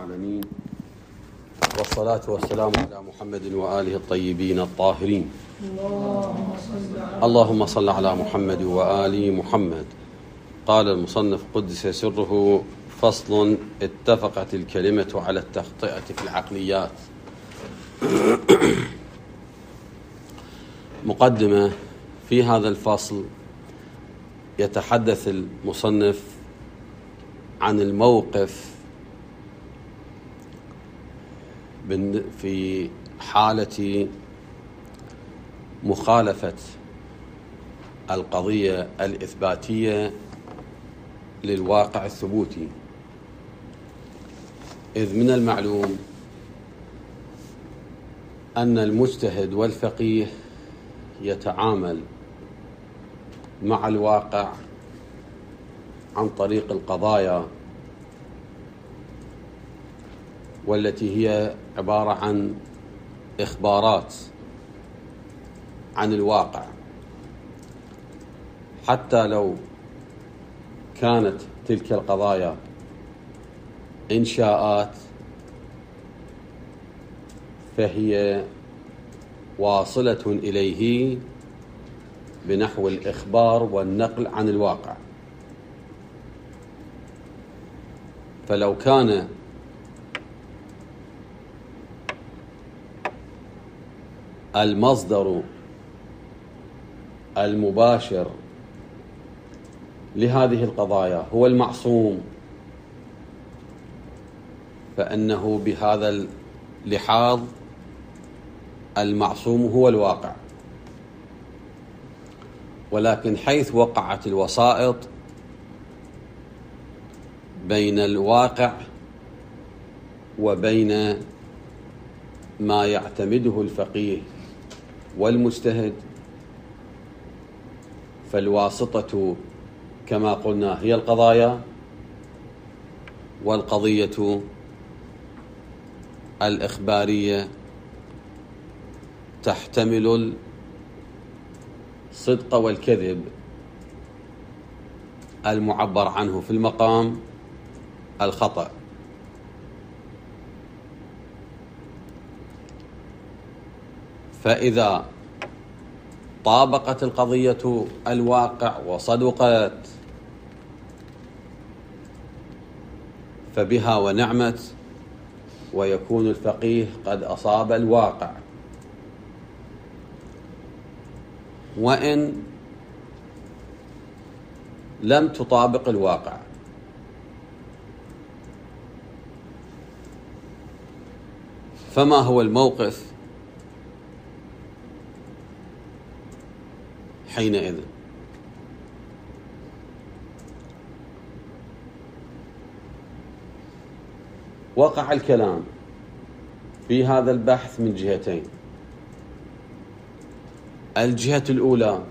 العالمين، والصلاة والسلام على محمد وآله الطيبين الطاهرين. اللهم صل على محمد وآل محمد. قال المصنف قدس سره: فصل: اتفقت الكلمة على التخطئة في العقليات. مقدمة: في هذا الفصل يتحدث المصنف عن الموقف في حالة مخالفة القضية الإثباتية للواقع الثبوتي، إذ من المعلوم أن المجتهد والفقيه يتعامل مع الواقع عن طريق القضايا، والتي هي عبارة عن إخبارات عن الواقع، حتى لو كانت تلك القضايا إنشاءات فهي واصلة إليه بنحو الإخبار والنقل عن الواقع. فلو كان المصدر المباشر لهذه القضايا هو المعصوم، فإنه بهذا اللحاظ المعصوم هو الواقع. ولكن حيث وقعت الوسائط بين الواقع وبين ما يعتمده الفقيه والمجتهد، فالواسطة كما قلنا هي القضايا، والقضية الإخبارية تحتمل الصدق والكذب المعبر عنه في المقام الخطأ. فإذا طابقت القضية الواقع وصدقت فبها ونعمت، ويكون الفقيه قد أصاب الواقع. وإن لم تطابق الواقع، فما هو الموقف حينئذ؟ وقع الكلام في هذا البحث من جهتين. الجهة الأولى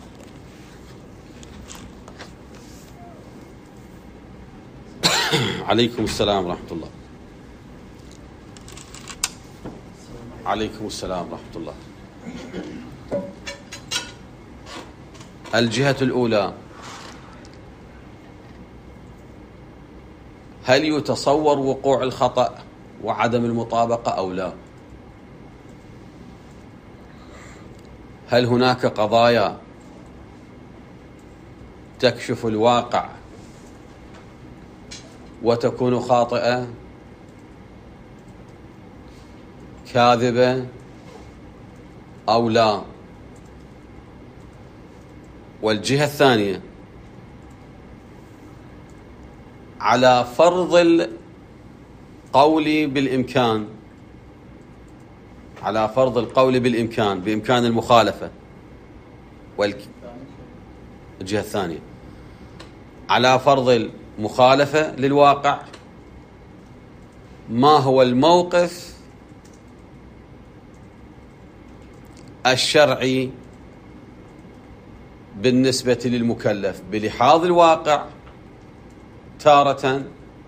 عليكم السلام ورحمة الله. عليكم السلام ورحمة الله. الجهة الأولى: هل يتصور وقوع الخطأ وعدم المطابقة أو لا؟ هل هناك قضايا تكشف الواقع وتكون خاطئة كاذبة أو لا؟ والجهة الثانية: على فرض القول بالإمكان، على فرض القول بإمكان المخالفة، الجهة الثانية على فرض المخالفة للواقع، ما هو الموقف الشرعي بالنسبة للمكلف بلحاظ الواقع تارة،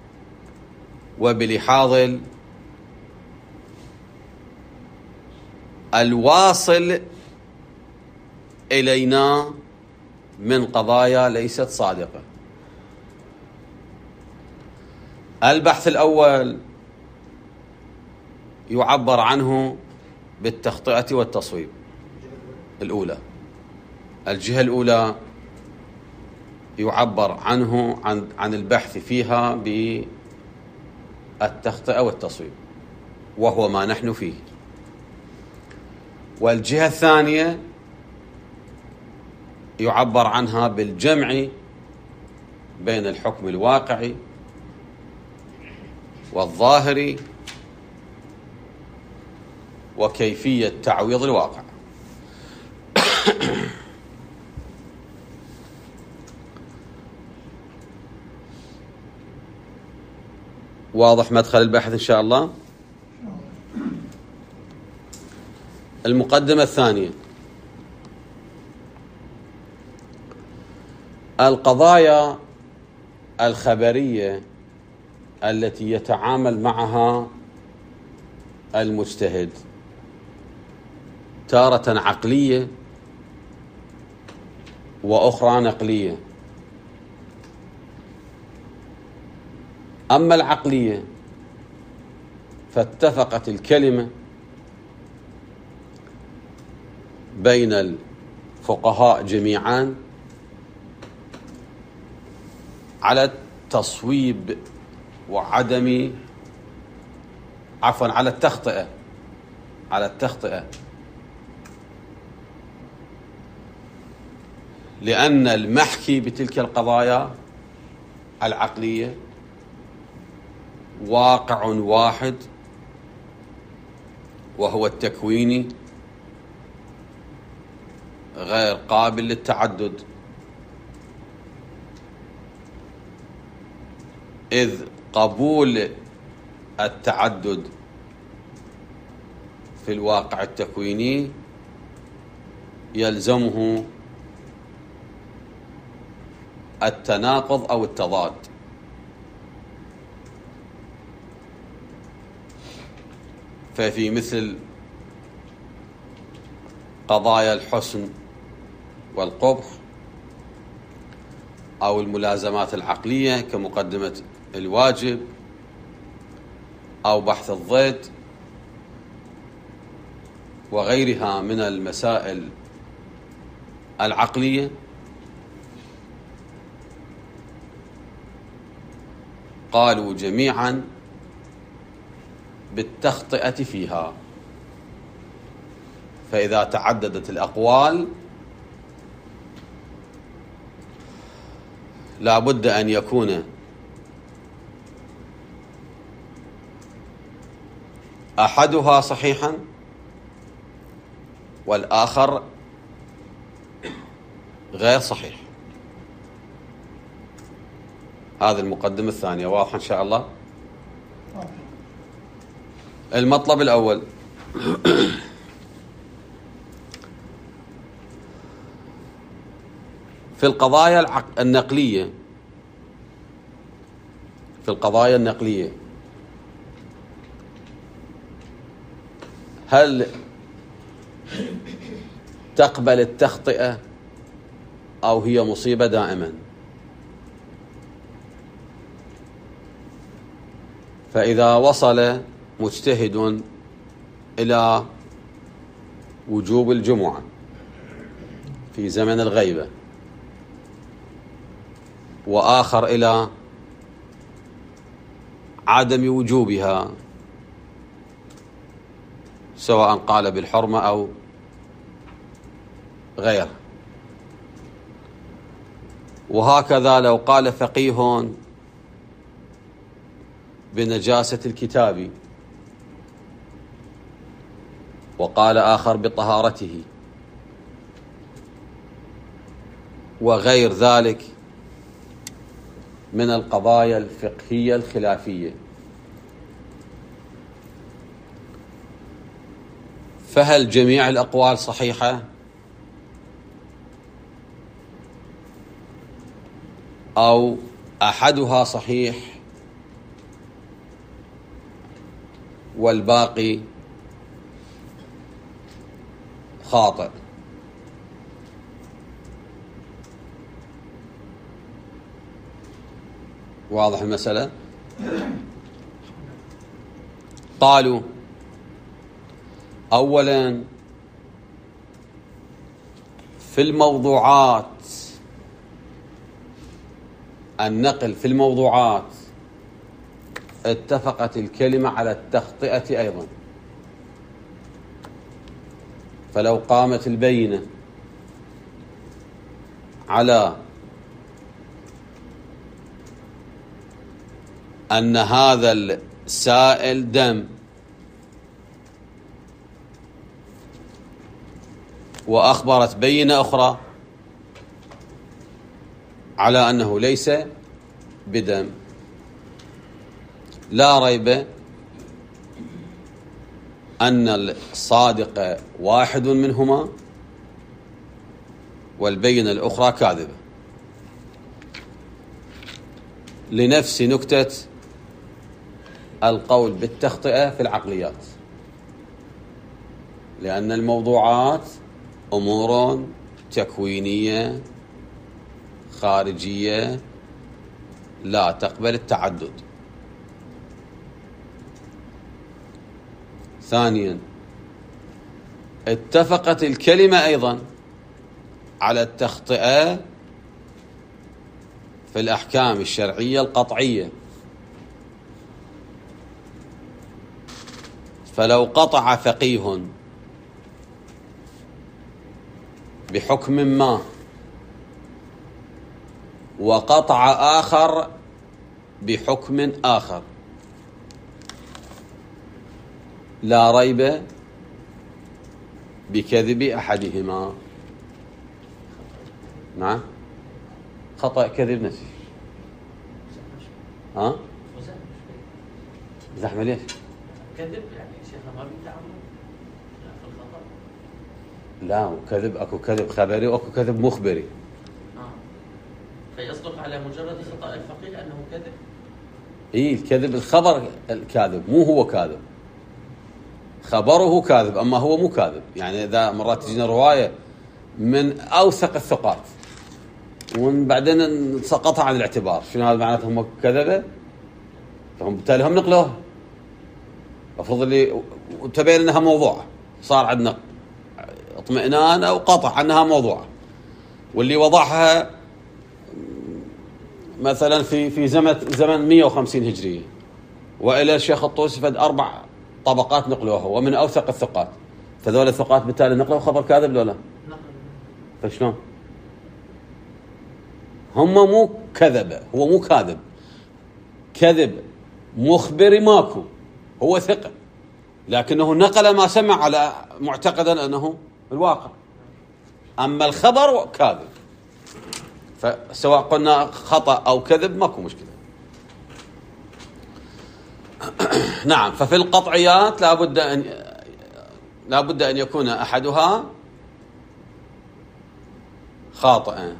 وبلحاظ الواصل إلينا من قضايا ليست صادقة. البحث الأول: يعبر عنه بالتخطئة والتصويب الأولى. الجهة الأولى يعبر عنه عن البحث فيها بالتخطئة والتصويب، وهو ما نحن فيه. والجهة الثانية يعبر عنها بالجمع بين الحكم الواقعي والظاهري وكيفية تعويض الواقع. واضح مدخل البحث إن شاء الله؟ المقدمة الثانية: القضايا الخبرية التي يتعامل معها المجتهد تارة عقلية وأخرى نقلية. أما العقلية فاتفقت الكلمة بين الفقهاء جميعا على التصويب وعدم على التخطئة، لأن المحكي بتلك القضايا العقلية واقع واحد وهو التكويني غير قابل للتعدد، إذ قبول التعدد في الواقع التكويني يلزمه التناقض أو التضاد. ففي مثل قضايا الحسن والقبح أو الملازمات العقلية كمقدمة الواجب أو بحث الضد وغيرها من المسائل العقلية، قالوا جميعا بالتخطئة فيها. فإذا تعددت الأقوال لا بد أن يكون أحدها صحيحا والآخر غير صحيح. هذه المقدمة الثانية. واضح إن شاء الله؟ المطلب الأول: في القضايا النقلية هل تقبل التخطئة أو هي مصيبة دائما؟ فإذا وصل مجتهد إلى وجوب الجمعة في زمن الغيبة وآخر إلى عدم وجوبها سواء قال بالحرمة أو غيره، وهكذا لو قال فقيه بنجاسة الكتاب وقال آخر بطهارته وغير ذلك من القضايا الفقهية الخلافية، فهل جميع الأقوال صحيحة أو أحدها صحيح والباقي خاطئ؟ واضح المسألة؟ قالوا أولا في الموضوعات، النقل في الموضوعات اتفقت الكلمة على التخطئة أيضا. فلو قامت البينة على أن هذا السائل دم، وأخبرت بينة أخرى على أنه ليس بدم، لا ريب أن الصادق واحد منهما والبينة الأخرى كاذبة، لنفس نكتة القول بالتخطئة في العقليات، لأن الموضوعات أمور تكوينية خارجية لا تقبل التعدد. ثانيا اتفقت الكلمة أيضا على التخطئة في الأحكام الشرعية القطعية. فلو قطع فقيه بحكم ما وقطع آخر بحكم آخر، لا ريب بكذب أحدهما. نعم، خطأ كذب نفسي. ها؟ زحمة ليش؟ كذب يعني شيخنا ما بيتعاملون في الخطأ. لا، وكذب اكو كذب خبري واكو كذب مخبري. فيصدق على مجرد خطأ الفقيه أنه كذب؟ الكذب الخبر الكاذب، مو هو كاذب. خبره كاذب أما هو مو كاذب. يعني إذا مرات تجينا رواية من أوثق الثقات وبعدين سقطها عن الاعتبار، شنو هذا معناته؟ هم كذبة، فهم بالتالي هم نقلوها. المفروض اللي وتبين أنها موضوعة، صار عندنا اطمئنان أو قطع أنها موضوعة. واللي وضعها مثلا في زمن 150 هجرية وإلى الشيخ الطوسي فد 4 طبقات نقلوها ومن أوثق الثقات، فذول الثقات بالتالي نقلوا خبر كاذب لولا؟ فشلون؟ هم مو كذبة، هو مو كاذب، كذب مخبري ماكو، هو ثقة لكنه نقل ما سمع على معتقدا أنه الواقع. أما الخبر كاذب، فسواء قلنا خطأ أو كذب ماكو مشكلة. نعم، ففي القطعيات لابد أن يكون أحدها خاطئا.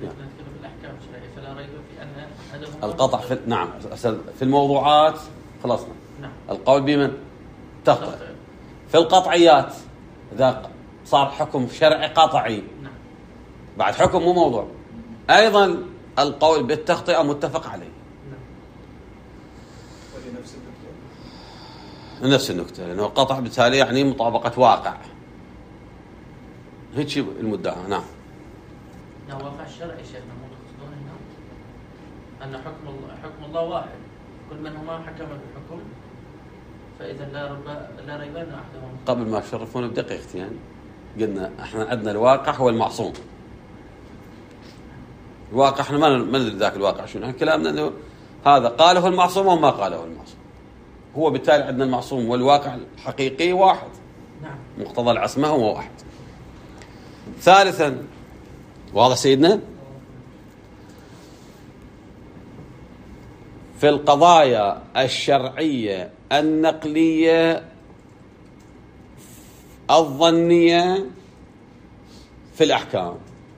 القطع نعم، في الموضوعات خلصنا. القول بمن تخطئ. في القطعيات إذا صار حكم شرعي قطعي بعد حكم مو موضوع، أيضا القول بالتخطئة متفق عليه. نفس النكتة، لأنه القطع بالتالي يعني مطابقة واقع، هيك المدعى. نعم. واقع الشرعي شيخنا مو تقصدون هنا أن حكم الله واحد، كل من هما حكم بالحكم، فإذا لا ريب أن أحدهم. قبل ما تشرفون بدقيقتين يعني قلنا احنا عندنا الواقع هو المعصوم. الواقع احنا ما ندري ذاك الواقع شنو، كلامنا انه هذا قاله المعصوم وما قاله المعصوم، هو بالتالي عندنا المعصوم والواقع الحقيقي واحد. نعم. مقتضى العصمة هو واحد. ثالثا، واضح سيدنا؟ في القضايا الشرعية النقلية الظنية في الأحكام،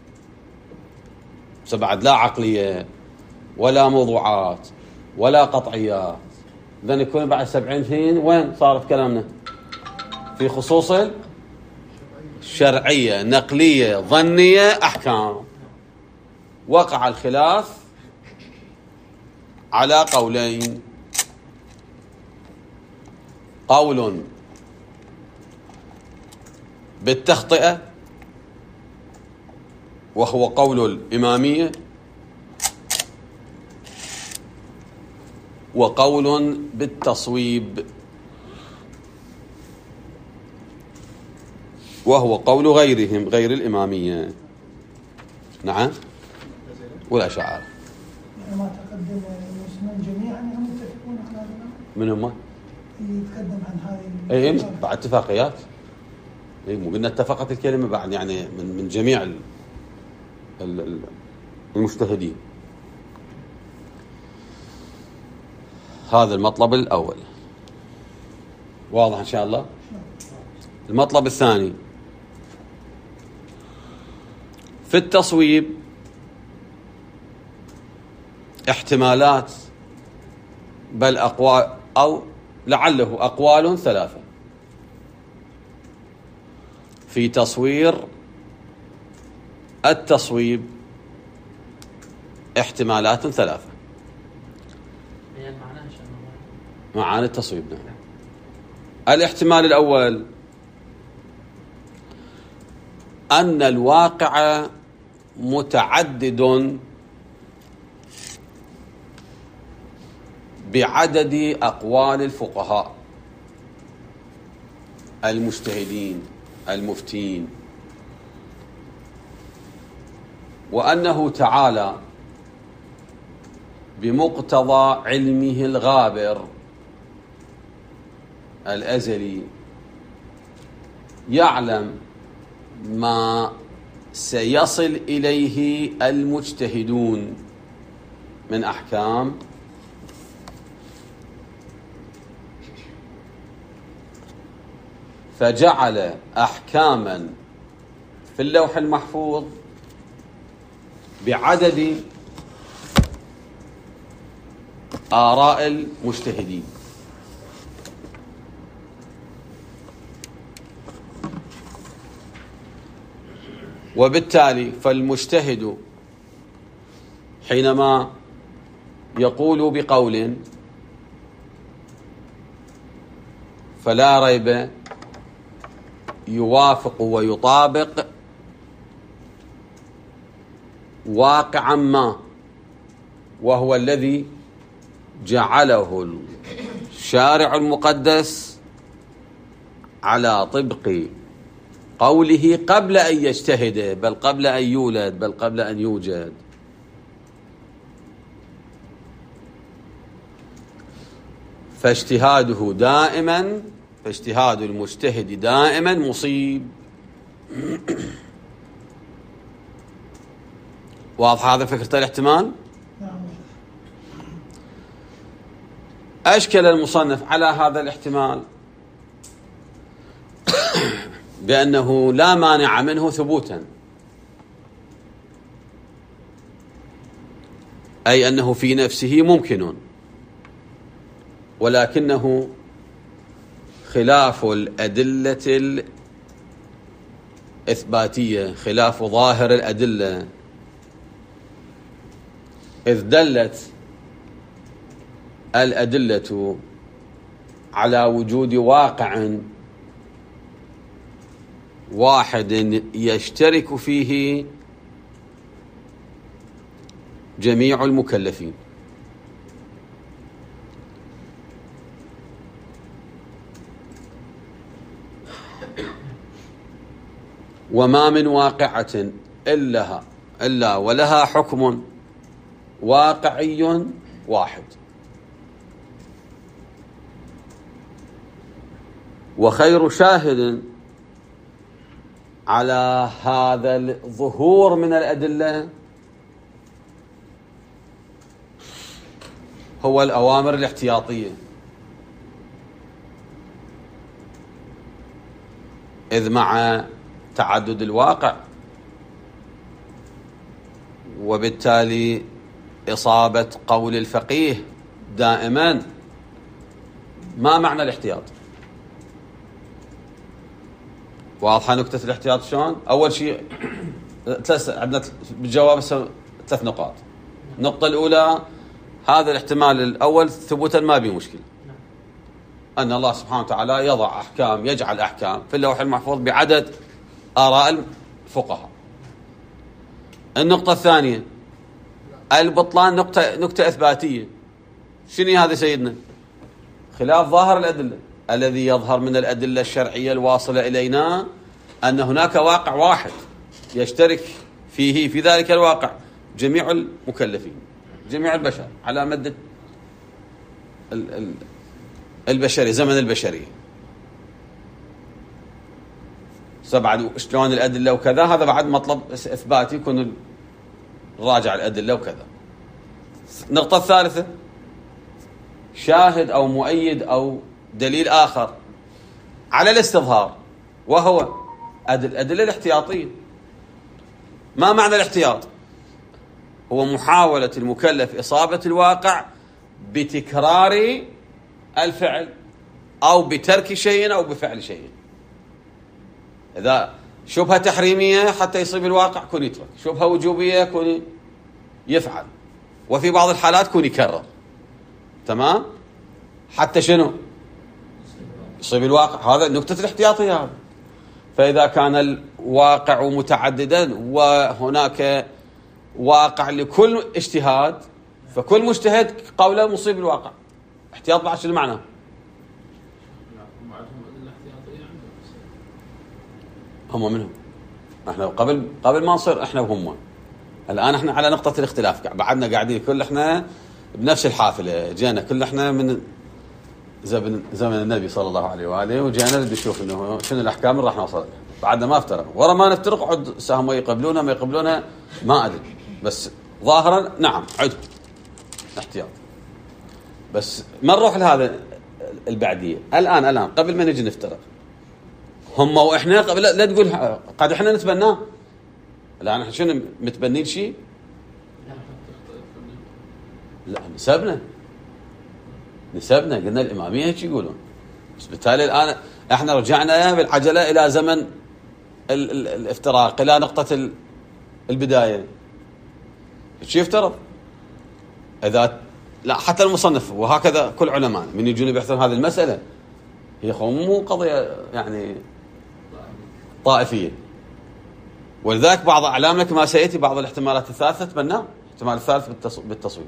بعد لا عقلية ولا موضوعات ولا قطعيات، إذن يكون بعد 70 سنين وين صارت كلامنا؟ في خصوص شرعية نقلية ظنية أحكام. وقع الخلاف على قولين: قول بالتخطئة وهو قول الإمامية، وقول بالتصويب وهو قول غيرهم غير الإمامية. نعم، والأشاعرة. يعني ما تقدم المسلمين جميعا هم متفقون على هذا؟ من هم؟ يتقدم عن هذه اي بعد اتفاقيات. اي مو قلنا اتفقت الكلمة بعد، يعني من جميع المجتهدين. هذا المطلب الأول، واضح إن شاء الله. المطلب الثاني في التصويب احتمالات، بل أقوال، أو لعله أقوال ثلاثة في تصوير التصويب، احتمالات ثلاثة. معاني التصويب. نعم. الاحتمال الأول أن الواقع متعدد بعدد أقوال الفقهاء المجتهدين المفتين، وأنه تعالى بمقتضى علمه الغابر الأزلي يعلم ما سيصل إليه المجتهدون من أحكام، فجعل أحكاما في اللوح المحفوظ بعدد آراء المجتهدين. وبالتالي فالمجتهد حينما يقول بقول فلا ريب يوافق ويطابق واقعا ما، وهو الذي جعله الشارع المقدس على طبق قوله قبل أن يجتهد، بل قبل أن يولد، بل قبل أن يوجد. فاجتهاده دائما، فاجتهاد المجتهد دائما مصيب. واضح هذا فكرة الاحتمال؟ أشكل المصنف على هذا الاحتمال بأنه لا مانع منه ثبوتا، أي أنه في نفسه ممكن، ولكنه خلاف الأدلة الإثباتية، خلاف ظاهر الأدلة، إذ دلت الأدلة على وجود واقع واحد يشترك فيه جميع المكلفين. وما من واقعة إلا ولها حكم واقعي واحد، وخير شاهد على هذا الظهور من الأدلة هو الأوامر الاحتياطية، إذ مع تعدد الواقع وبالتالي إصابة قول الفقيه دائما، ما معنى الاحتياط؟ واضحة نكتة الاحتياط شلون؟ أول شيء عندنا بالجواب 3 نقاط. النقطة الأولى هذا الاحتمال الأول ثبوتا ما به مشكلة، أن الله سبحانه وتعالى يضع أحكام، يجعل أحكام في اللوح المحفوظ بعدد آراء الفقهاء. النقطة الثانية البطلان نقطة إثباتية. شنو هذا سيدنا؟ خلاف ظاهر الأدلة. الذي يظهر من الأدلة الشرعية الواصلة إلينا أن هناك واقع واحد يشترك فيه في ذلك الواقع جميع المكلفين، جميع البشر على مدة البشرية، زمن البشرية. بعد شلون الأدلة وكذا، هذا بعد مطلب إثباتي يكون راجع الأدلة وكذا. النقطة الثالثة شاهد أو مؤيد أو دليل آخر على الاستظهار، وهو الأدلة الاحتياطية. ما معنى الاحتياط؟ هو محاولة المكلف إصابة الواقع بتكرار الفعل أو بترك شيء أو بفعل شيء. إذا شبهة تحريمية حتى يصيب الواقع كون يترك، شبهة وجوبية كون يفعل، وفي بعض الحالات كون يكرر. تمام؟ حتى شنو؟ يصيب الواقع. هذا نقطة الاحتياطية هذا. فإذا كان الواقع متعددا وهناك واقع لكل اجتهاد، فكل مجتهد قوله مصيب الواقع. احتياط بعد شنو معناه؟ هم منهم. احنا قبل ما نصير احنا وهم. الآن احنا على نقطة الاختلاف، بعدنا قاعدين كل احنا بنفس الحافلة، جينا كل احنا من زمن النبي صلى الله عليه وآله، وجينا نريد نشوف انه شنو الأحكام اللي راح نوصل لها. بعدنا ما افترقوا، ورا ما نفترق عد سهم يقبلونها ما يقبلونها ما أدري، بس ظاهرا نعم عدهم احتياط. بس ما نروح لهذا البعدية. الآن قبل ما نجي نفترق هم واحنا قبل، لا تقول قد احنا نتبناه. الآن احنا شنو متبنين شيء؟ لا نسبنا قلنا الإمامية هيك يقولون. بس بالتالي الآن احنا رجعنا بالعجلة إلى زمن الافتراق، إلى نقطة البداية. شو يفترض؟ إذا لا حتى المصنف وهكذا كل علماء من يجون يبحثون هذه المسألة، هي مو قضية يعني طائفية. ولذلك بعض أعلامنا كما سيأتي بعض الاحتمالات الثالثة تبناه. الاحتمال الثالث بالتصويب،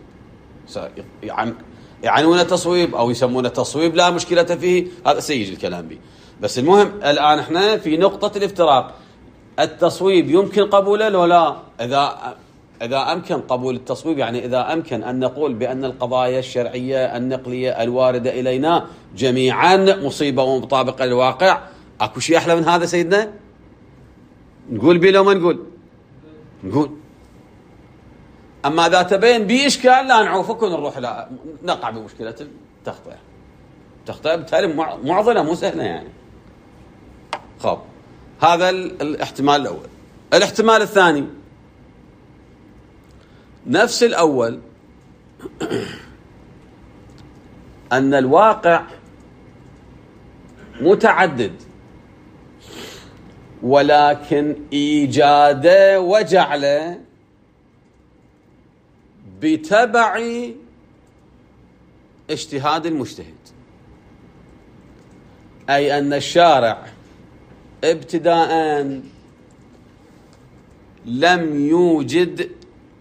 يعنون تصويب أو يسمونه تصويب لا مشكلة فيه، هذا سيجي الكلام به. بس المهم الآن احنا في نقطة الافتراق. التصويب يمكن قبوله لو لا؟ إذا أمكن قبول التصويب، يعني إذا أمكن أن نقول بأن القضايا الشرعية النقلية الواردة إلينا جميعا مصيبة ومطابقة للواقع، أكو شيء أحلى من هذا سيدنا؟ نقول بي لو ما نقول. أما إذا تبين بإشكال لا نعوفك ونروح لا نقع بمشكلة تخطئ بالتالي معضلة مو سهلة يعني. خب هذا الاحتمال الأول. الاحتمال الثاني نفس الأول، أن الواقع متعدد، ولكن إيجاده وجعله بتبع اجتهاد المجتهد. أي أن الشارع ابتداء لم يوجد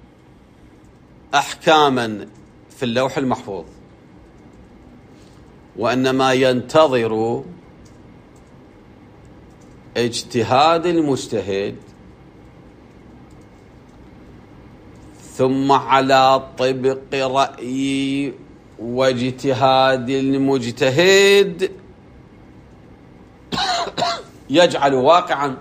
أحكاما في اللوح المحفوظ، وإنما ينتظر اجتهاد المجتهد، ثم على طبق رأي واجتهاد المجتهد يجعل واقعا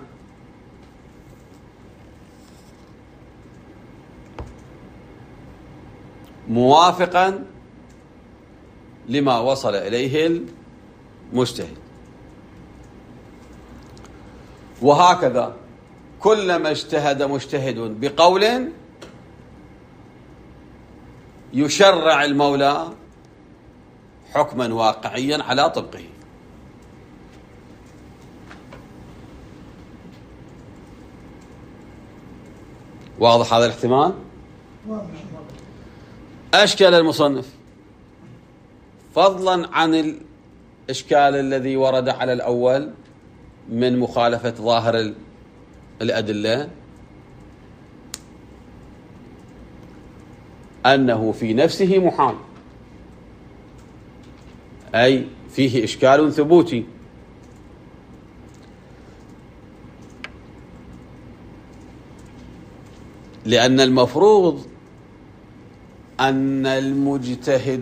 موافقا لما وصل إليه المجتهد. وهكذا كلما اجتهد مجتهد بقول يشرع المولى حكما واقعيا على طبقه. واضح هذا الاحتمال؟ أشكال المصنف فضلا عن الإشكال الذي ورد على الأول من مخالفة ظاهر الأدلة أنه في نفسه محال، أي فيه إشكال ثبوتي. لأن المفروض أن المجتهد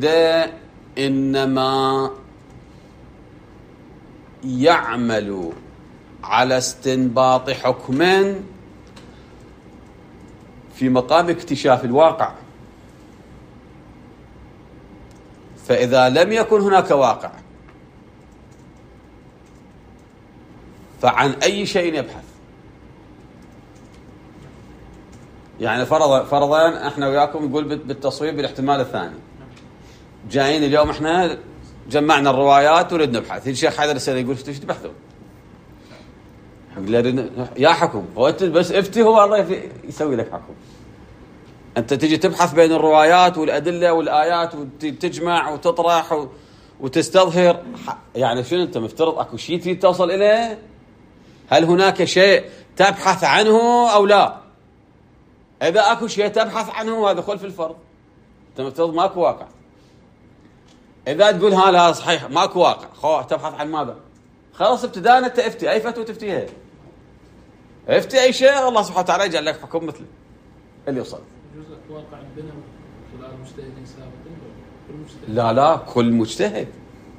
إنما يعمل على استنباط حكم في مقام اكتشاف الواقع، فإذا لم يكن هناك واقع فعن أي شيء يبحث. يعني فرضا احنا وياكم نقول بالتصويب بالاحتمال الثاني، جايين اليوم احنا جمعنا الروايات ونريد نبحث، الشيخ حيدر يسأل يقول ايش تبحثون؟ يا حكم هو انت بس افتي، هو الله يسوي لك حكم. انت تجي تبحث بين الروايات والأدلة والآيات وتجمع وتطرح وتستظهر، يعني شنو انت مفترض اكو شيء تريد توصل اليه؟ هل هناك شيء تبحث عنه او لا؟ اذا اكو شيء تبحث عنه هذا خلف الفرض، انت مفترض ماكو واقع. اذا تقول هذا صحيح ماكو واقع، تبحث عن ماذا؟ خلاص ابتداء انت افتي اي فتوى تفتيها، افتي اي شيء، الله سبحانه وتعالى يجعل لك حكم مثل اللي يوصل. جزء واقع بينهم خلال مجتهدين سابقين، كل مجتهد. لا كل مجتهد،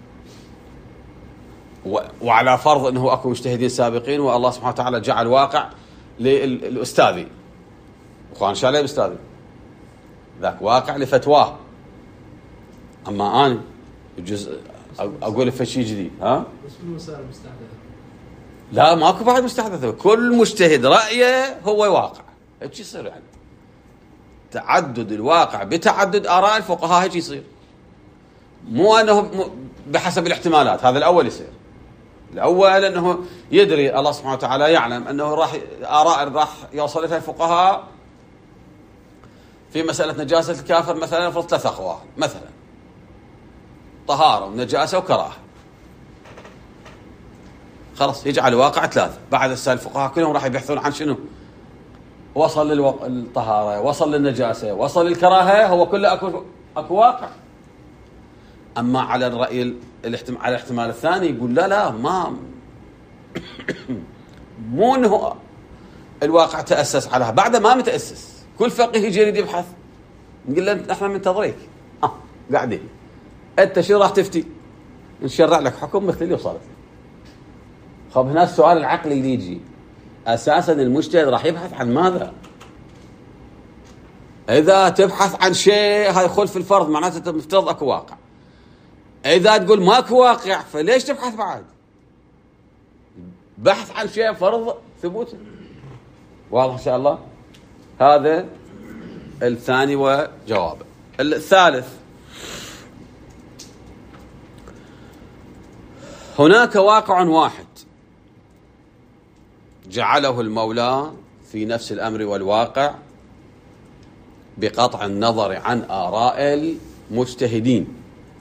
وعلى فرض انه اكو مجتهدين سابقين والله سبحانه وتعالى جعل واقع للاستاذي، اخوان شو عليه باستاذي؟ ذاك واقع لفتواه. اما انا الجزء اقول في شيء جديد، ها؟ بس في المسائل المستحدثه لا ماكو بعد مستحدثه، كل مجتهد رايه هو واقع، هيك يصير. يعني تعدد الواقع بتعدد اراء الفقهاء هيك يصير، مو انه بحسب الاحتمالات. هذا الاول يصير، الاول انه يدري الله سبحانه وتعالى يعلم انه راح يوصل لها الفقهاء في مساله نجاسه الكافر مثلا، فرض 3 اقوال مثلا، طهاره ونجاسه وكراهه، خلاص يجعل الواقع 3. بعد الفقهاء كلهم راح يبحثون عن شنو؟ وصل للطهاره، وصل للنجاسه، وصل للكراهه، هو كله اكو واقع. اما على الراي على الاحتمال الثاني يقول لا ما مو انه الواقع تاسس على بعد ما متاسس. كل فقيه يجي يريد يبحث نقول له احنا منتظريك، قاعدين انت شو راح تفتي؟ نشرع لك حكم مثل اللي وصلت. خب هنا السؤال العقلي اللي يجي اساسا المجتهد راح يبحث عن ماذا؟ اذا تبحث عن شيء هاي خلف الفرض معناته انت مفترض اكو واقع. اذا تقول ماكو واقع فليش تبحث بعد؟ بحث عن شيء فرض ثبوته. واضح ان شاء الله؟ هذا الثاني وجوابه. الثالث، هناك واقع واحد جعله المولى في نفس الأمر والواقع بقطع النظر عن آراء المجتهدين،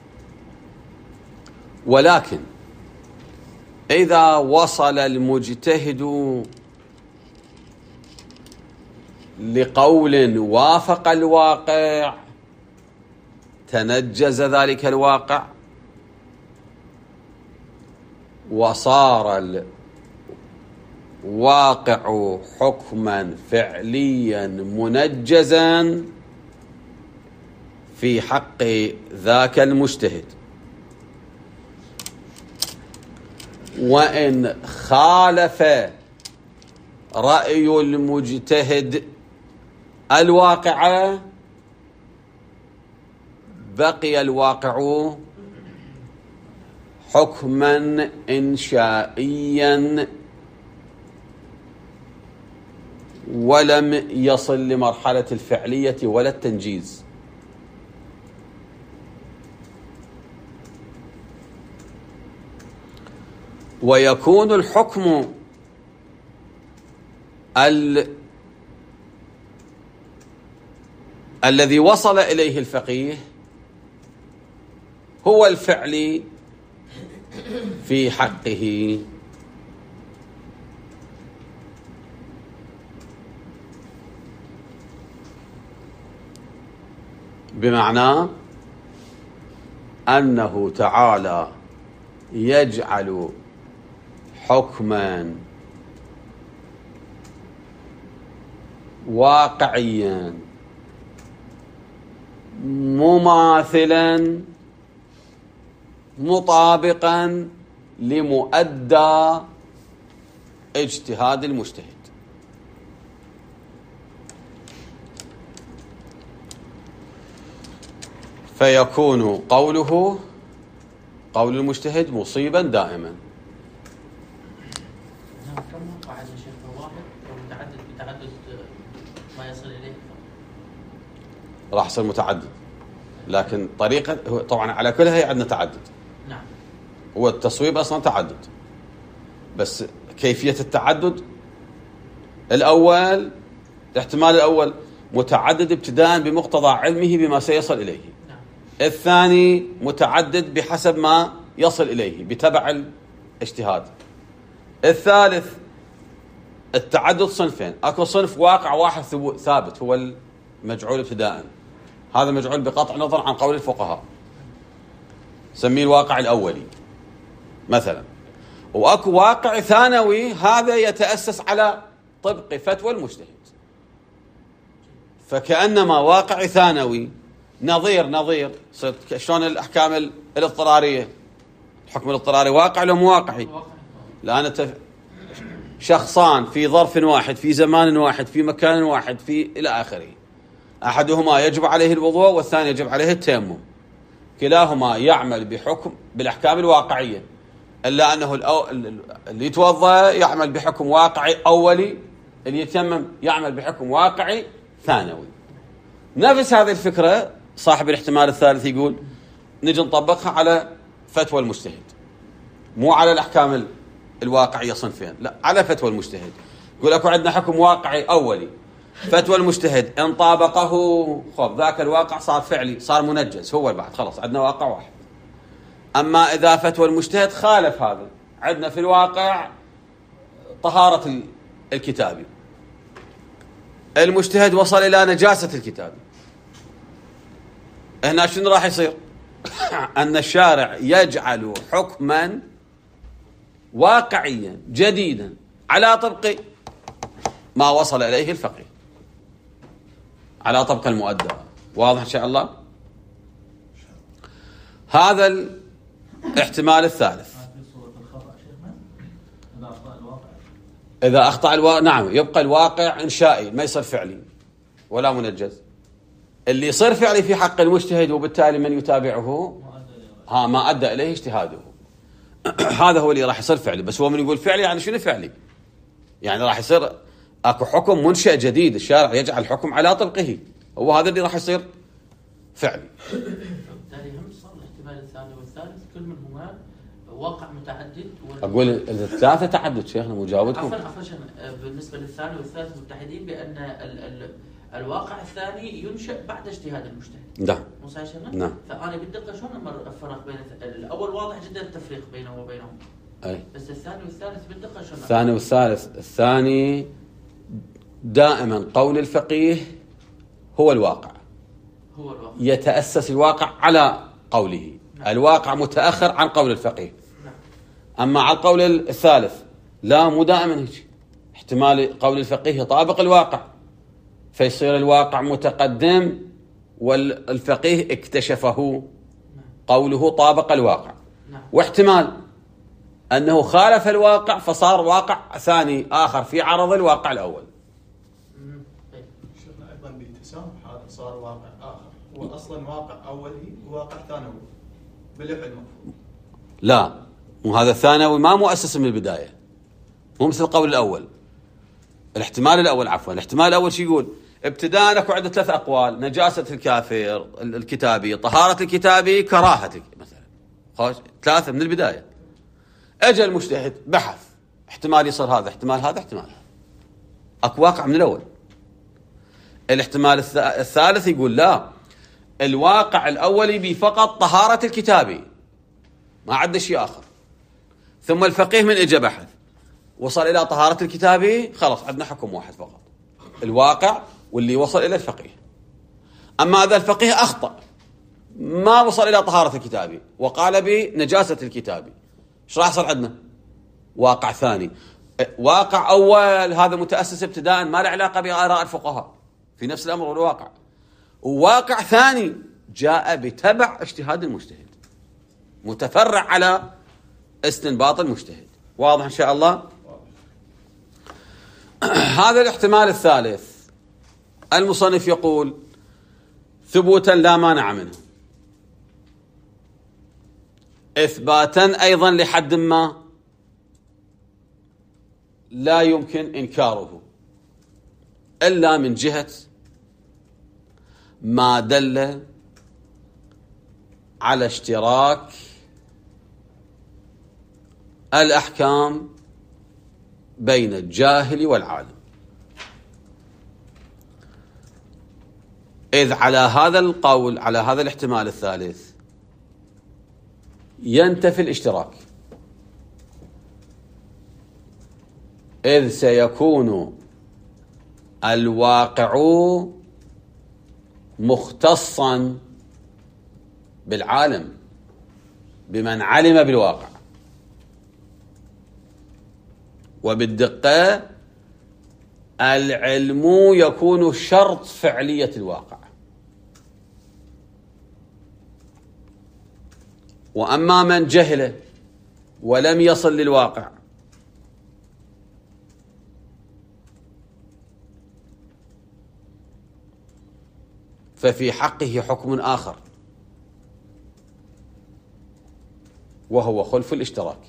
ولكن إذا وصل المجتهد لقول وافق الواقع تنجز ذلك الواقع وصار الواقع حكما فعليا منجزا في حق ذاك المجتهد، وإن خالف رأي المجتهد الواقع بقي الواقع حكما إنشائيا ولم يصل لمرحلة الفعلية ولا التنجيز. ويكون الحكم الذي وصل إليه الفقيه هو الفعلي في حقه، بمعنى أنه تعالى يجعل حكما واقعيا مماثلا مطابقا لمؤدى اجتهاد المجتهد. فيكون قول المجتهد مصيبا دائما. كم موقع هذا الشيخ؟ واحد أو متعدد بتعدد ما يصل إليه؟ راح يصير متعدد، لكن طريقة طبعا على كل هي عندنا تعدد. نعم. هو التصويب أصلا تعدد، بس كيفية التعدد الأول، الاحتمال الأول متعدد ابتداء بمقتضى علمه بما سيصل إليه. نعم. الثاني متعدد بحسب ما يصل إليه بتبع الاجتهاد. الثالث التعدد صنفين، أكو صنف واقع واحد ثابت هو المجعول ابتداء، هذا مجعول بقطع نظر عن قول الفقهاء، سميه الواقع الأولي مثلا. وأكو واقع ثانوي، هذا يتأسس على طبق فتوى المجتهد. فكأنما واقع ثانوي نظير شلون الأحكام الاضطرارية، الحكم الاضطراري واقع ولا مو واقعي؟ لأن شخصان في ظرف واحد في زمان واحد في مكان واحد في إلى آخره، أحدهما يجب عليه الوضوء والثاني يجب عليه التيمم، كلاهما يعمل بحكم بالأحكام الواقعية، إلا أنه اللي يتوضأ يعمل بحكم واقعي أولي، اللي يتيمم يعمل بحكم واقعي ثانوي. نفس هذه الفكرة صاحب الاحتمال الثالث يقول نجي نطبقها على فتوى المجتهد، مو على الأحكام الواقعية صنفين، لا على فتوى المجتهد. يقول أكو عندنا حكم واقعي أولي، فتوى المجتهد إن طابقه خب ذاك الواقع صار فعلي، صار منجز هو بعد، خلاص عندنا واقع واحد. أما إذا فتوى المجتهد خالف هذا، عندنا في الواقع طهارة الكتابي، المجتهد وصل إلى نجاسة الكتابي، هنا شنو راح يصير؟ أن الشارع يجعل حكما واقعيا جديدا على طبق ما وصل إليه الفقيه، على طبق المؤدى. واضح إن شاء الله؟ هذا الاحتمال الثالث. إذا أخطأ الواقع، نعم يبقى الواقع إنشائي ما يصير فعلي ولا منجز. اللي يصير فعلي في حق المجتهد وبالتالي من يتابعه ما أدى إليه اجتهاده، هذا هو اللي راح يصير فعلي. بس هو من يقول فعلي يعني شنو فعلي؟ يعني راح يصير اكو حكم منشأ جديد، الشارع يجعل الحكم على طبقه، هو هذا اللي راح يصير فعلي. بالتالي هم صار الاحتمال الثاني والثالث كل منهما واقع متعدد. اقول الثلاثه تعدد شيخنا مجاوبكم. عفوا بالنسبه للثاني والثالث متحدين بان الواقع الثاني ينشأ بعد اجتهاد المجتهد. نعم. مو صحيح شيخنا؟ نعم. فانا بالدقه شلون افرق بين الاول؟ واضح جدا التفريق بينه وبينهم. اي. بس الثاني والثالث بالدقه شلون؟ الثاني والثالث، الثاني دائما قول الفقيه هو الواقع. هو الواقع. يتأسس الواقع على قوله. نعم. الواقع متأخر عن قول الفقيه. نعم. أما على القول الثالث لا، مو دائما هيك، احتمال قول الفقيه يطابق الواقع فيصير الواقع متقدم والفقيه اكتشفه قوله طابق الواقع. نعم. واحتمال أنه خالف الواقع فصار واقع ثاني آخر في عرض الواقع الأول. شيخنا أيضا بتسامح هذا صار واقع آخر، هو أصلا واقع أولي وواقع ثانوي باللوح المحفوظ. لا، وهذا الثانوي ما مؤسس من البداية، مو مثل القول الأول. الاحتمال الأول عفوا، الاحتمال الأول شو يقول؟ ابتداء اكو عندنا ثلاث أقوال: نجاسة الكافر، الكتابي، طهارة الكتابي، كراهة مثلا. خوش ثلاثة من البداية. اجى المجتهد بحث، احتمال يصير هذا، احتمال هذا، احتمال هذا. اكو واقع من الأول. الاحتمال الثالث يقول لا، الواقع الأولي بي فقط طهارة الكتابي، ما عندنا شيء آخر. ثم الفقيه من اجى بحث وصل إلى طهارة الكتابي، خلاص عندنا حكم واحد فقط، الواقع واللي وصل إلى الفقيه. أما إذا الفقيه أخطأ ما وصل إلى طهارة الكتاب وقال بنجاسة الكتاب، إيش راح يصير عندنا؟ واقع ثاني. واقع أول هذا متأسس ابتداء ما له علاقة بآراء الفقهاء في نفس الأمر والواقع. وواقع ثاني جاء بتبع اجتهاد المجتهد متفرع على استنباط المجتهد. واضح إن شاء الله؟ هذا الاحتمال الثالث. المصنف يقول ثبوتا لا مانع منه، إثباتا أيضا لحد ما لا يمكن إنكاره إلا من جهة ما دل على اشتراك الأحكام بين الجاهل والعالم. إذ على هذا القول، على هذا الاحتمال الثالث، ينتفي الاشتراك، إذ سيكون الواقع مختصا بالعالم، بمن علم بالواقع، وبالدقة العلم يكون شرط فعلية الواقع. وأما من جهل ولم يصل للواقع ففي حقه حكم آخر وهو خلف الاشتراك.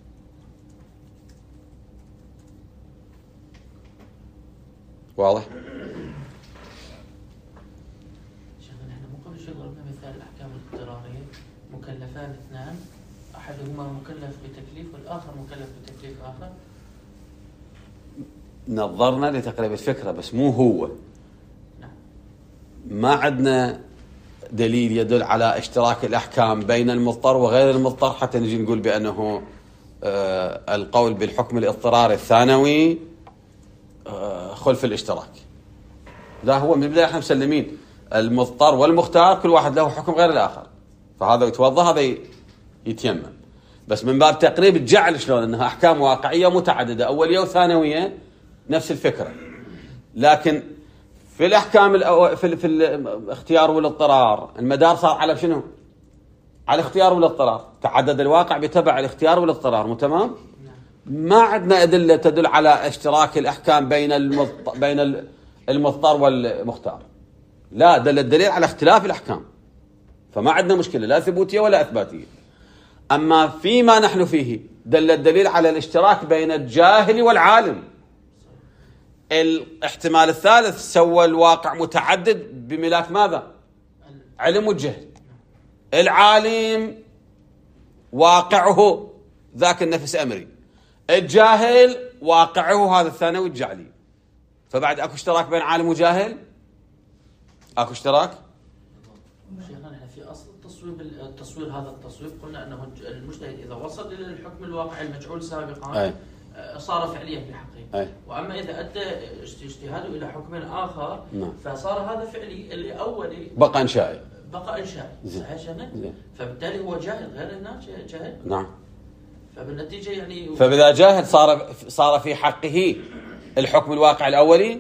واضح؟ شيخنا احنا مو قبل شوي ضربنا مثال الأحكام الاضطرارية، مكلفان اثنان، أحدهما مكلف بتكليف والآخر مكلف بتكليف آخر. نظرنا لتقريب الفكرة بس مو هو. ما عندنا دليل يدل على اشتراك الأحكام بين المضطر وغير المضطر حتى نجي نقول بأنه القول بالحكم الاضطراري الثانوي خلف الاشتراك. لا، هو من البداية احنا مسلمين المضطر والمختار كل واحد له حكم غير الآخر، فهذا يتوضا هذا يتيمم، بس من باب تقريب الجعل شلون أنها أحكام واقعية متعددة أولية وثانوية نفس الفكرة. لكن في الأحكام في الاختيار والاضطرار المدار صار على شنو؟ على الاختيار والاضطرار، تعدد الواقع بتبع الاختيار والاضطرار. مو تمام؟ ما عندنا أدلة تدل على اشتراك الأحكام بين المضطر والمختار، لا، دل الدليل على اختلاف الأحكام، فما عندنا مشكلة لا ثبوتية ولا إثباتية. أما فيما نحن فيه دل الدليل على الاشتراك بين الجاهل والعالم. الاحتمال الثالث سوى الواقع متعدد بملاك ماذا؟ علم وجهل. العالم واقعه ذاك النفس أمري، الجاهل واقعه هذا الثانوي الجعلي. فبعد اكو اشتراك بين عالم وجاهل؟ اكو اشتراك؟ شيخنا احنا في اصل التصوير هذا التصوير قلنا انه المجتهد اذا وصل الى الحكم الواقعي المجعول سابقا صار فعليا بحقه. واما اذا ادى اجتهاده الى حكم اخر فصار هذا فعلي الاولي بقى انشائي. صحيح شيخنا؟ فبالتالي هو جاهل غير هناك جاهل. نعم. فبالنتيجه يعني فبذا جاهل صار في حقه الحكم الواقع الاولي.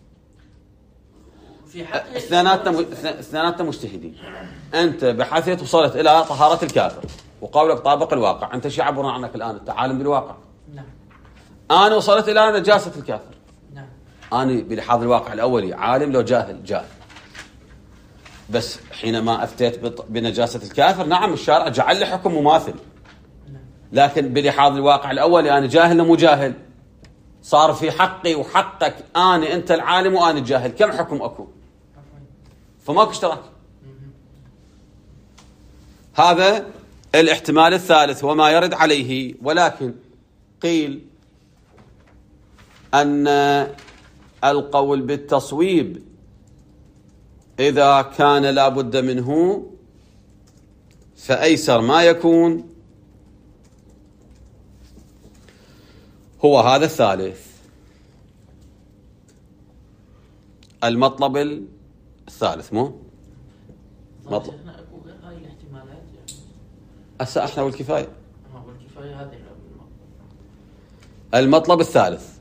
في حقه اثنيناتنا مجتهدين. انت بحثت وصلت الى طهارة الكافر وقولك طابق الواقع، انت شو يعبرون عنك الان؟ انت عالم بالواقع. نعم. انا وصلت الى نجاسة الكافر. نعم. انا بلحاظ الواقع الاولي عالم لو جاهل؟ جاهل. بس حينما افتيت بنجاسة الكافر نعم الشارع جعل لي حكم مماثل، لكن بلحاظ الواقع الاولي انا جاهل مو جاهل؟ صار في حقي وحقك، انا انت العالم وانا الجاهل، كم حكم اكو؟ فماكو اشتراك. هذا الاحتمال الثالث وما يرد عليه. ولكن قيل ان القول بالتصويب إذا كان لا بد منه فأيسر ما يكون هو هذا الثالث، المطلب الثالث. مو مطلب. احنا اكو غير هاي الاحتمالات يعني. هسه احنا والكفاية. والكفاية هذه المطلب الثالث: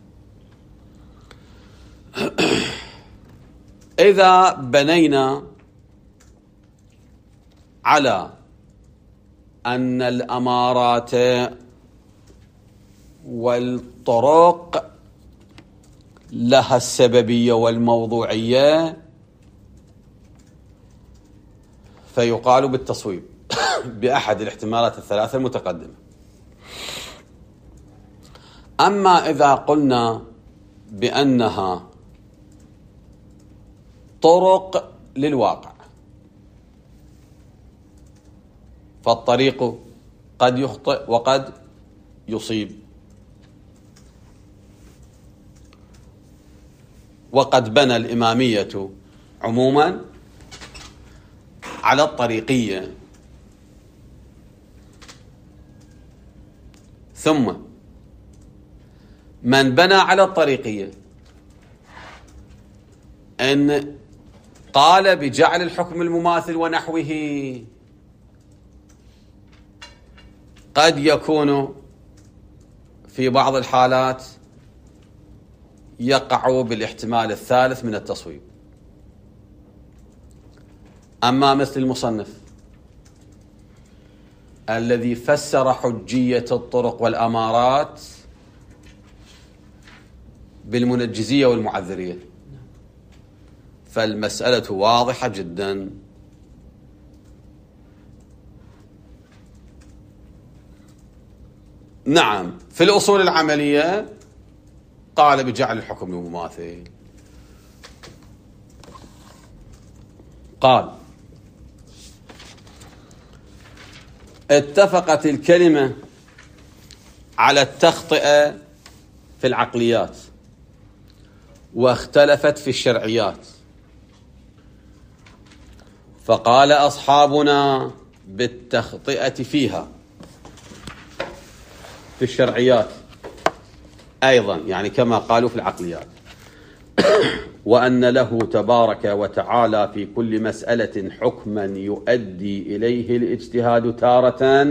إذا بنينا على أن الأمارات والطرق لها السببية والموضوعية، فيقال بالتصويب بأحد الاحتمالات الثلاثة المتقدمة. أما إذا قلنا بأنها طرق للواقع، فالطريق قد يخطئ وقد يصيب، وقد بنى الإمامية عموما على الطريقية، ثم من بنى على الطريقية أن قال بجعل الحكم المماثل ونحوه، قد يكون في بعض الحالات يقع بالاحتمال الثالث من التصويب. أما مثل المصنف الذي فسر حجية الطرق والأمارات بالمنجزية والمعذرية، فالمسألة واضحة جدا. نعم، في الأصول العملية قال بجعل الحكم المماثل، قال اتفقت الكلمة على التخطئة في العقليات واختلفت في الشرعيات، فقال أصحابنا بالتخطئة فيها في الشرعيات أيضا، يعني كما قالوا في العقليات، وأن له تبارك وتعالى في كل مسألة حكما يؤدي إليه الاجتهاد تارة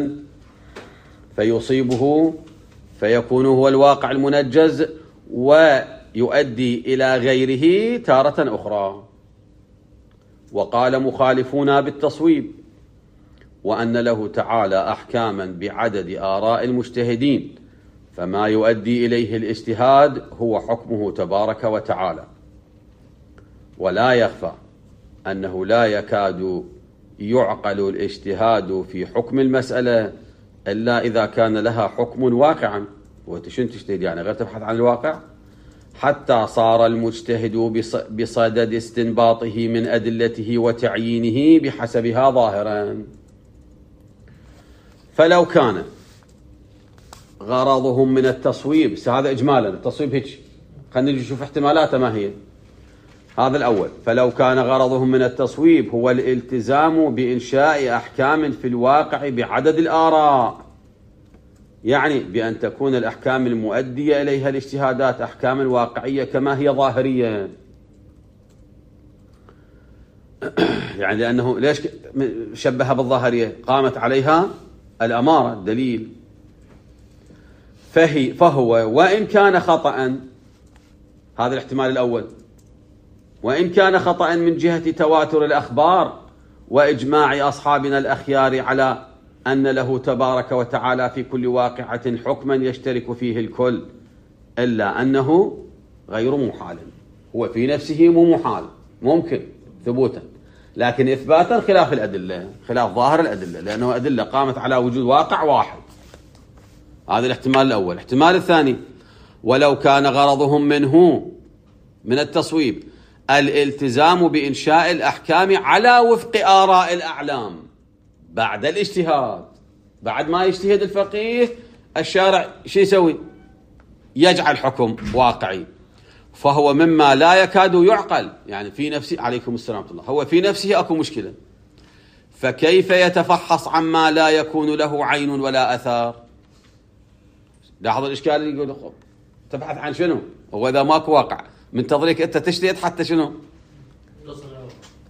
فيصيبه فيكون هو الواقع المنجز، ويؤدي إلى غيره تارة أخرى. وقال مخالفونا بالتصويب، وأن له تعالى أحكاما بعدد آراء المجتهدين، فما يؤدي إليه الاجتهاد هو حكمه تبارك وتعالى. ولا يخفى أنه لا يكاد يعقل الاجتهاد في حكم المسألة إلا إذا كان لها حكم واقعا. وتشن تجتهد يعني غير تبحث عن الواقع، حتى صار المجتهد بصدد استنباطه من أدلته وتعيينه بحسبها ظاهرا. فلو كان غرضهم من التصويب، هذا إجمالا التصويب هيك، خلينا نجي نشوف احتمالاته ما هي. هذا الأول: فلو كان غرضهم من التصويب هو الالتزام بإنشاء أحكام في الواقع بعدد الآراء، يعني بأن تكون الأحكام المؤدية إليها الاجتهادات أحكاما واقعية كما هي ظاهرية، يعني لأنه ليش شبهها بالظاهرية؟ قامت عليها الأمارة الدليل. فهو وإن كان خطأ، هذا الاحتمال الأول، وإن كان خطأ من جهة تواتر الأخبار وإجماع أصحابنا الأخيار على أن له تبارك وتعالى في كل واقعة حكما يشترك فيه الكل، إلا أنه غير محال. هو في نفسه مو محال، ممكن ثبوتا، لكن إثباتا خلاف الأدلة، خلاف ظاهر الأدلة، لأنه أدلة قامت على وجود واقع واحد. هذا الاحتمال الأول. الاحتمال الثاني: ولو كان غرضهم منه من التصويب الالتزام بإنشاء الأحكام على وفق آراء الأعلام بعد الاجتهاد، بعد ما يجتهد الفقيه الشارع شو يسوي؟ يجعل حكم واقعي، فهو مما لا يكاد يعقل. يعني في نفسه، عليكم السلام ورحمة الله، هو في نفسه أكو مشكلة، فكيف يتفحص عما لا يكون له عين ولا أثار؟ لاحظ الإشكال اللي يقول تبحث عن شنو؟ هو إذا ماكو واقع منتظرك أنت تجتهد حتى شنو؟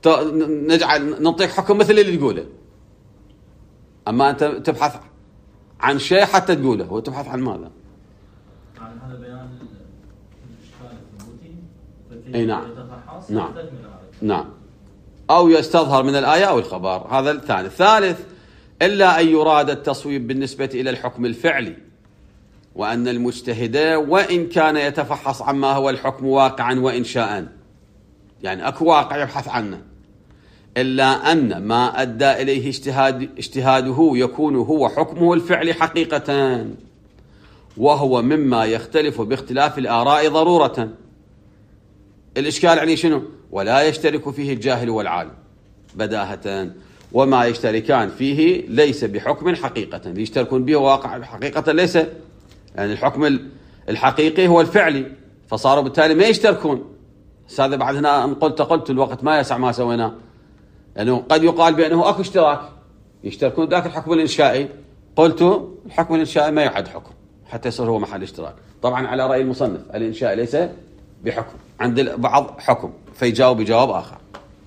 نعطيك حكم مثل اللي تقوله. أما أنت تبحث عن شيء حتى تقوله، وتبحث عن ماذا؟ عن هذا بيان الإشكال الثبوتي. أي نعم. نعم. أو يستظهر من الآية أو الخبر. هذا الثاني. الثالث إلا أن يراد التصويب بالنسبة إلى الحكم الفعلي، وأن المجتهد وإن كان يتفحص عما هو الحكم واقعا وإنشاء، يعني أكو واقع يبحث عنه، إلا أن ما أدى إليه اجتهاده يكون هو حكمه الفعلي حقيقة، وهو مما يختلف باختلاف الآراء ضرورة. الإشكال يعني شنو؟ ولا يشترك فيه الجاهل والعالم بداهة، وما يشتركان فيه ليس بحكم حقيقة. اللي يشتركون به واقع حقيقة ليس، يعني الحكم الحقيقي هو الفعلي، فصاروا بالتالي ما يشتركون. هذا بعد هنا قلت الوقت ما يسع ما سويناه، لأنه يعني قد يقال بأنه أكو اشتراك، يشتركون ذاك الحكم الإنشائي. قلت الحكم الإنشائي ما يعد حكم حتى يصير هو محل اشتراك. طبعا على رأي المصنف الإنشائي ليس بحكم، عند البعض حكم، فيجاوب بجواب آخر.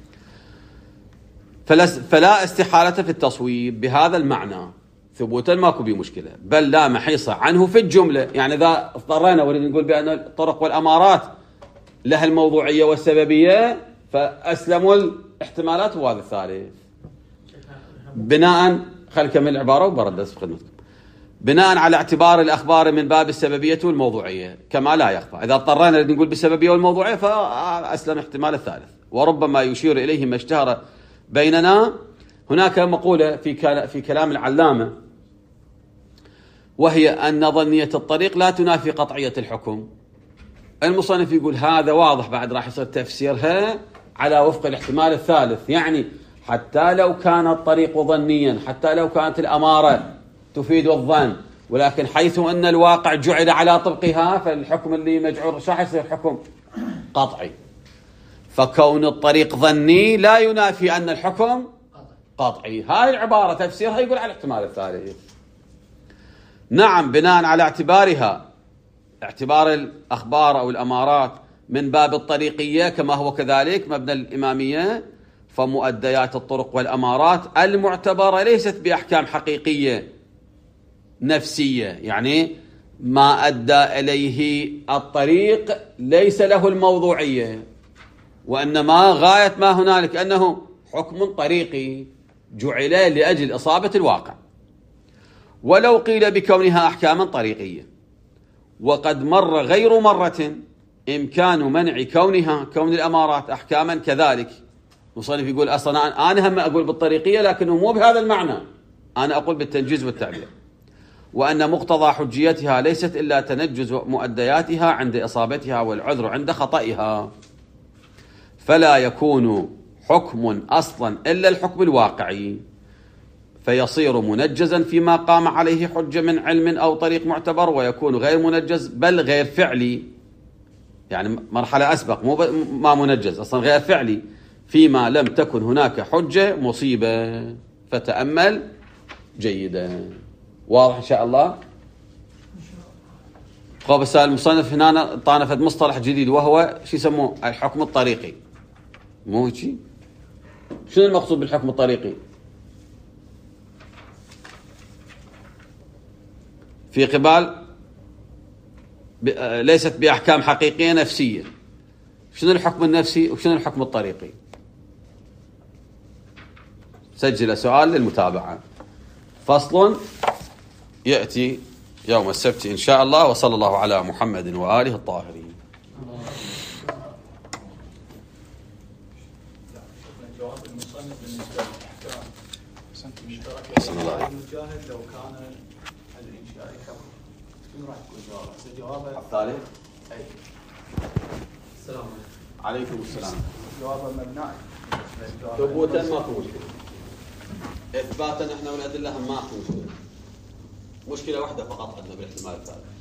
فلا استحالة في التصويب بهذا المعنى ثبوتا، ماكو به مشكلة، بل لا محيص عنه في الجملة. يعني إذا اضطرينا ونريد نقول بأن الطرق والأمارات لها الموضوعية والسببية، فأسلموا الاحتمالات. وهذا الثالث بناء، خلي كمل العبارة وبرد في خدمتكم. بناء على اعتبار الأخبار من باب السببية والموضوعية كما لا يخفى. إذا اضطرينا نقول بالسببية والموضوعية فأسلم احتمال الثالث. وربما يشير إليه ما اشتهر بيننا. هناك مقولة في كلام العلامة، وهي أن ظنية الطريق لا تنافي قطعية الحكم. المصنف يقول هذا واضح، بعد راح يصير تفسيرها على وفق الاحتمال الثالث. يعني حتى لو كان الطريق ظنيا، حتى لو كانت الأمارة تفيد الظن، ولكن حيث أن الواقع جعل على طبقها، فالحكم اللي مجعول راح يصير حكم قطعي. فكون الطريق ظني لا ينافي أن الحكم قطعي. هذه العبارة تفسيرها يقول على الاحتمال الثالث. نعم، بناء على اعتبار الأخبار أو الأمارات من باب الطريقية كما هو كذلك مبنى الإمامية، فمؤديات الطرق والأمارات المعتبرة ليست بأحكام حقيقية نفسية. يعني ما أدى إليه الطريق ليس له الموضوعية، وإنما غاية ما هنالك أنه حكم طريقي جعل لأجل إصابة الواقع. ولو قيل بكونها أحكاما طريقية، وقد مر غير مرة إمكان منع كون الأمارات أحكاما كذلك. مصنف يقول أصلا أنا هم أقول بالطريقية، لكنه مو بهذا المعنى، أنا أقول بالتنجيز والتعبير. وأن مقتضى حجيتها ليست إلا تنجز مؤدياتها عند إصابتها والعذر عند خطئها، فلا يكون حكم أصلا إلا الحكم الواقعي، فيصير منجزا فيما قام عليه حجة من علم أو طريق معتبر، ويكون غير منجز بل غير فعلي، يعني مرحلة أسبق، مو ما منجز أصلا، غير فعلي فيما لم تكن هناك حجة مصيبة. فتأمل جيدا. واضح إن شاء الله؟ قابل السائل المصنف هنا طانفت مصطلح جديد، وهو شو يسموه الحكم الطريقي. مو شيء؟ شنو المقصود بالحكم الطريقي؟ في قبال ليست بأحكام حقيقية نفسية. شنو الحكم النفسي وشنو الحكم الطريقي؟ سجل سؤال للمتابعة. فصل يأتي يوم السبت إن شاء الله. وصلى الله على محمد وآله الطاهرين. جواب المصنف بالنسبة للأحكام حسن الله عليك. المجاهد لو كان الإنشاء حكم، شنو راح تكون جوابه؟ الثالث. أي. السلام عليكم السلام. جوابه مبنائي. ثبوتا ماكو مشكلة، إثباتا احنا والأدلة هم ماكو مشكلة. مشكلة واحدة فقط عندنا بالاحتمال الثالث.